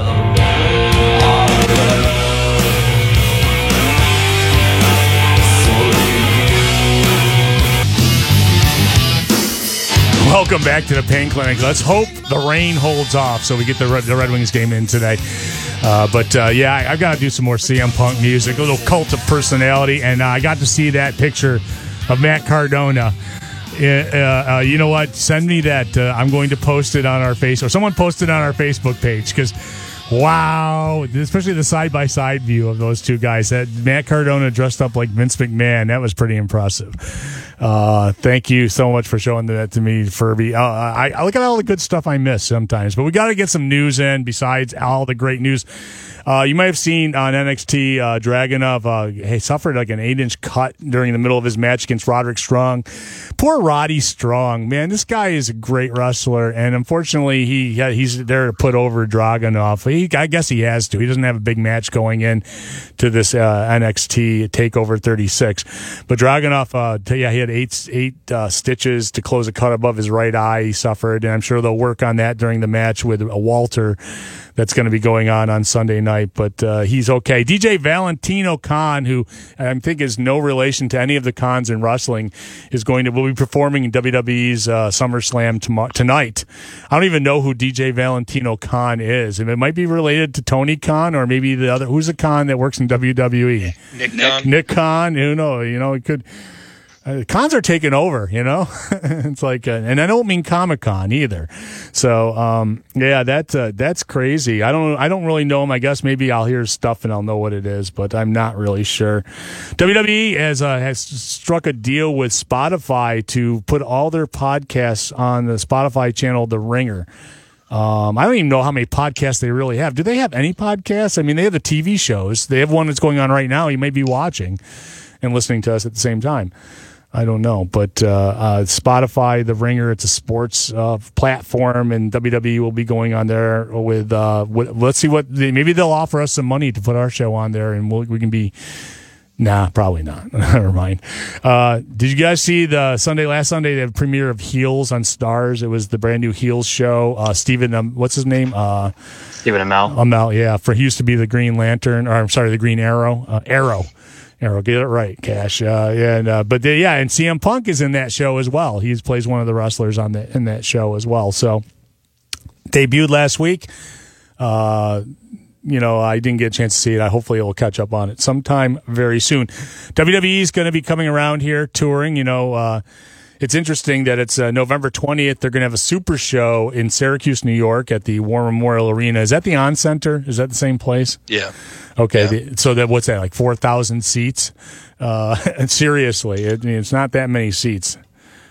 Welcome back to the Pain Clinic. Let's hope the rain holds off so we get the Red, the Red Wings game in today. Uh, but, uh, yeah, I, I've got to do some more C M Punk music, a little cult of personality. And uh, I got to see that picture of Matt Cardona. Uh, uh, you know what? Send me that. Uh, I'm going to post it on our face, or someone post it on our Facebook page, because wow, especially the side-by-side view of those two guys. That Matt Cardona dressed up like Vince McMahon, that was pretty impressive. Uh, thank you so much for showing that to me, Furby. Uh, I, I look at all the good stuff I miss sometimes, but we got to get some news in besides all the great news. Uh, you might have seen on N X T, uh, Dragunov, uh, he suffered like an eight inch cut during the middle of his match against Roderick Strong. Poor Roddy Strong, man. This guy is a great wrestler, and unfortunately, he he's there to put over Dragunov. He, I guess he has to. He doesn't have a big match going in to this uh, N X T Takeover thirty-six. But Dragunov, uh, yeah, he had eight eight uh, stitches to close a cut above his right eye. He suffered, and I'm sure they'll work on that during the match with a Walter that's going to be going on on Sunday night, but uh, he's okay. D J Valentino Khan, who I think is no relation to any of the Khans in wrestling, is going to will be performing in W W E's uh, SummerSlam tom- tonight. I don't even know who D J Valentino Khan is. And it might be related to Tony Khan or maybe the other. Who's the Khan that works in W W E? Nick Khan. Nick Khan. Who knows? You know, it could. Uh, cons are taking over, you know. It's like, uh, and I don't mean Comic Con either. So, um, yeah, that uh, that's crazy. I don't, I don't really know him. I guess maybe I'll hear stuff and I'll know what it is, but I'm not really sure. W W E has uh, has struck a deal with Spotify to put all their podcasts on the Spotify channel, The Ringer. Um, I don't even know how many podcasts they really have. Do they have any podcasts? I mean, they have the T V shows. They have one that's going on right now. You may be watching and listening to us at the same time. I don't know, but uh, uh, Spotify, The Ringer, it's a sports uh, platform, and W W E will be going on there with. Uh, with let's see what they, maybe they'll offer us some money to put our show on there, and we'll, we can be. Nah, probably not. Never mind. Uh, did you guys see the Sunday last Sunday the premiere of Heels on Stars? It was the brand new Heels show. Uh, Stephen, um, what's his name? Uh, Stephen Amell. Amell, yeah. For he used to be the Green Lantern, or I'm sorry, the Green Arrow. Uh, Arrow. Arrow, get it right, Cash. Uh, and uh, but they, yeah, and C M Punk is in that show as well. He plays one of the wrestlers on the in that show as well. So debuted last week. Uh, you know, I didn't get a chance to see it. I hopefully will catch up on it sometime very soon. W W E is going to be coming around here touring. You know, uh, it's interesting that it's uh, November twentieth. They're going to have a super show in Syracuse, New York, at the War Memorial Arena. Is that the On Center? Is that the same place? Yeah. Okay, Yeah. the, so that what's that, like four thousand seats? Uh, and seriously, it, it's not that many seats.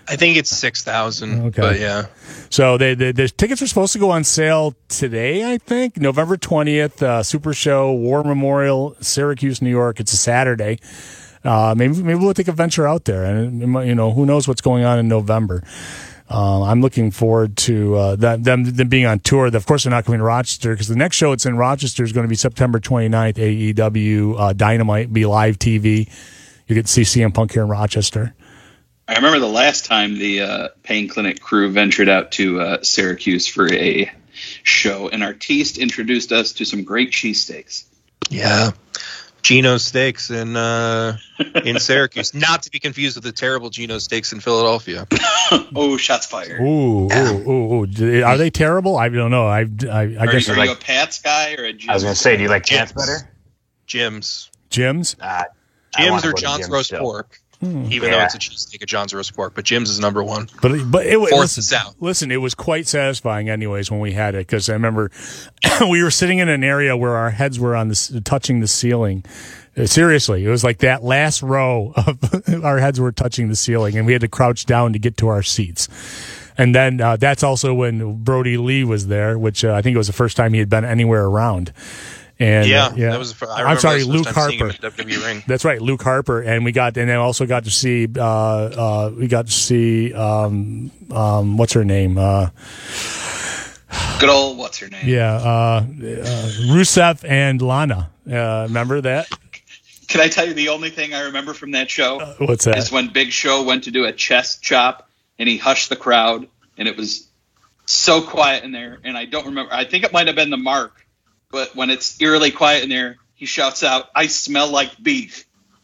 I think it's six thousand. Okay. But yeah. So they, they, the tickets are supposed to go on sale today, I think, November twentieth, uh, Super Show, War Memorial, Syracuse, New York. It's a Saturday. Uh, maybe maybe we'll take a venture out there, and you know who knows what's going on in November. Uh, I'm looking forward to uh, that, them, them being on tour. Of course, they're not coming to Rochester because the next show it's in Rochester is going to be September twenty-ninth. A E W uh, Dynamite, be live T V. You get to see C M Punk here in Rochester. I remember the last time the uh, Pain Clinic crew ventured out to uh, Syracuse for a show, and Artiste introduced us to some great cheesesteaks. Yeah. Gino's Steaks in uh, in Syracuse. Not to be confused with the terrible Gino's Steaks in Philadelphia. Oh, shots fired. Ooh, Yeah. ooh, ooh, ooh. Are they terrible? I don't know. I, I, I Are, guess you, are like- you a Pat's guy or a Jim's? I was going to say, do you like Jim's Jim's. better? Jim's. Jim's. Uh, I Jim's wanna or go to John's Jim's roast still. pork. Even Yeah. though it's a cheesesteak of John's roast pork. But Jim's is number one. But but it was Fourth listen, is out. listen, it was quite satisfying, anyways, when we had it because I remember we were sitting in an area where our heads were on the touching the ceiling. Uh, Seriously, it was like that last row of our heads were touching the ceiling, and we had to crouch down to get to our seats. And then uh, that's also when Brody Lee was there, which uh, I think it was the first time he had been anywhere around. And Yeah, uh, yeah, that was. I I'm remember sorry, that was the Luke first time seeing him Harper. at the W W E ring. That's right, Luke Harper, and we got, and then also got to see, uh, uh, we got to see, um, um, what's her name? Uh, Good old, what's her name? yeah, uh, uh, Rusev and Lana. Uh, remember that? Can I tell you the only thing I remember from that show? What's that? Is when Big Show went to do a chest chop and he hushed the crowd, and it was so quiet in there, and I don't remember. I think it might have been the mark, but when it's eerily quiet in there, he shouts out, "I smell like beef."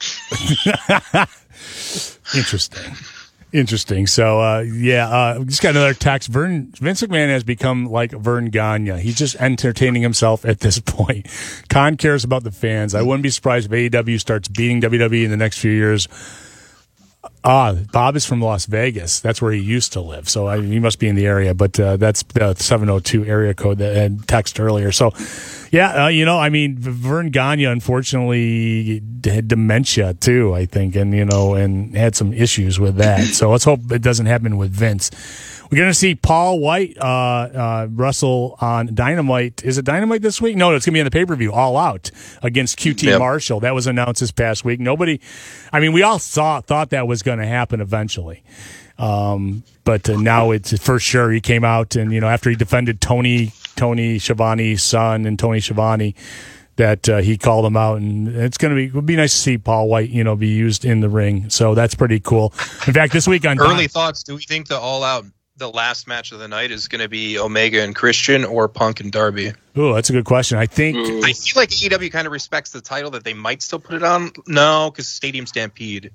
Interesting. Interesting. So, uh, yeah, uh, just got another text. Vern, Vince McMahon has become like Vern Gagne. He's just entertaining himself at this point. Khan cares about the fans. I wouldn't be surprised if A E W starts beating W W E in the next few years. Ah, Bob is from Las Vegas. That's where he used to live. So I, he must be in the area, but uh, that's the seven oh two area code that had text earlier. So, yeah, uh, you know, I mean, Vern Gagne, unfortunately, had dementia, too, I think, and, you know, and had some issues with that. So let's hope it doesn't happen with Vince. We're going to see Paul White uh, uh, wrestle on Dynamite. Is it Dynamite this week? No, it's going to be on the pay-per-view, All Out, against Q T Yep. Marshall. That was announced this past week. Nobody, I mean, we all saw, thought that was going to happen eventually. Um, but uh, now it's for sure. He came out and, you know, after he defended Tony, Tony Schiavone's son and Tony Schiavone, that uh, he called him out, and it's going to be, it would be nice to see Paul White, you know, be used in the ring. So that's pretty cool. In fact, this week on Early thoughts. Do we think the All Out, the last match of the night, is going to be Omega and Christian or Punk and Darby? Oh, that's a good question. I think I feel like A E W kind of respects the title that they might still put it on. No, because Stadium Stampede.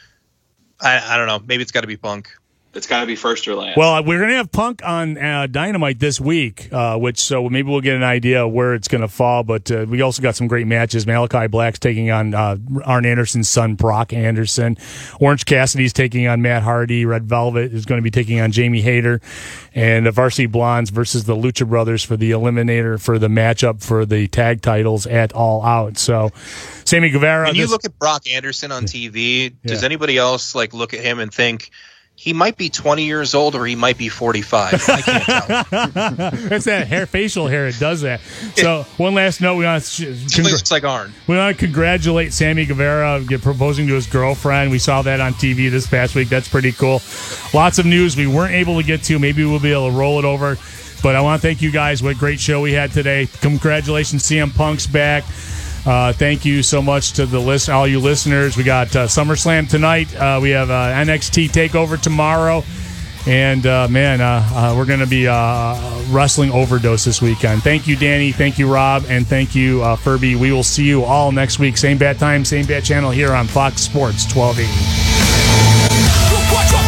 I, I don't know. Maybe it's got to be Punk. It's got to be first or last. Well, we're going to have Punk on uh, Dynamite this week, uh, which so maybe we'll get an idea of where it's going to fall. But uh, we also got some great matches. Malachi Black's taking on uh, Arn Anderson's son, Brock Anderson. Orange Cassidy's taking on Matt Hardy. Red Velvet is going to be taking on Jamie Hayter. And the Varsity Blondes versus the Lucha Brothers for the Eliminator for the matchup for the tag titles at All Out. So Sammy Guevara. When you this- look at Brock Anderson on T V, does Yeah. anybody else like look at him and think he might be twenty years old or he might be forty-five? I can't tell. It's that hair, facial hair. It does that. So one last note: we want to He looks like Arn. we want to congratulate Sammy Guevara get proposing to his girlfriend. We saw that on T V this past week. That's pretty cool. Lots of news we weren't able to get to. Maybe we'll be able to roll it over. But I want to thank you guys. What a great show we had today. Congratulations, C M Punk's back. Uh, thank you so much to the list, all you listeners. We got uh, SummerSlam tonight. Uh, we have uh, N X T Takeover tomorrow. And, uh, man, uh, uh, we're going to be uh, wrestling overdose this weekend. Thank you, Danny. Thank you, Rob. And thank you, uh, Furby. We will see you all next week. Same bat time, same bat channel here on Fox Sports twelve eighty.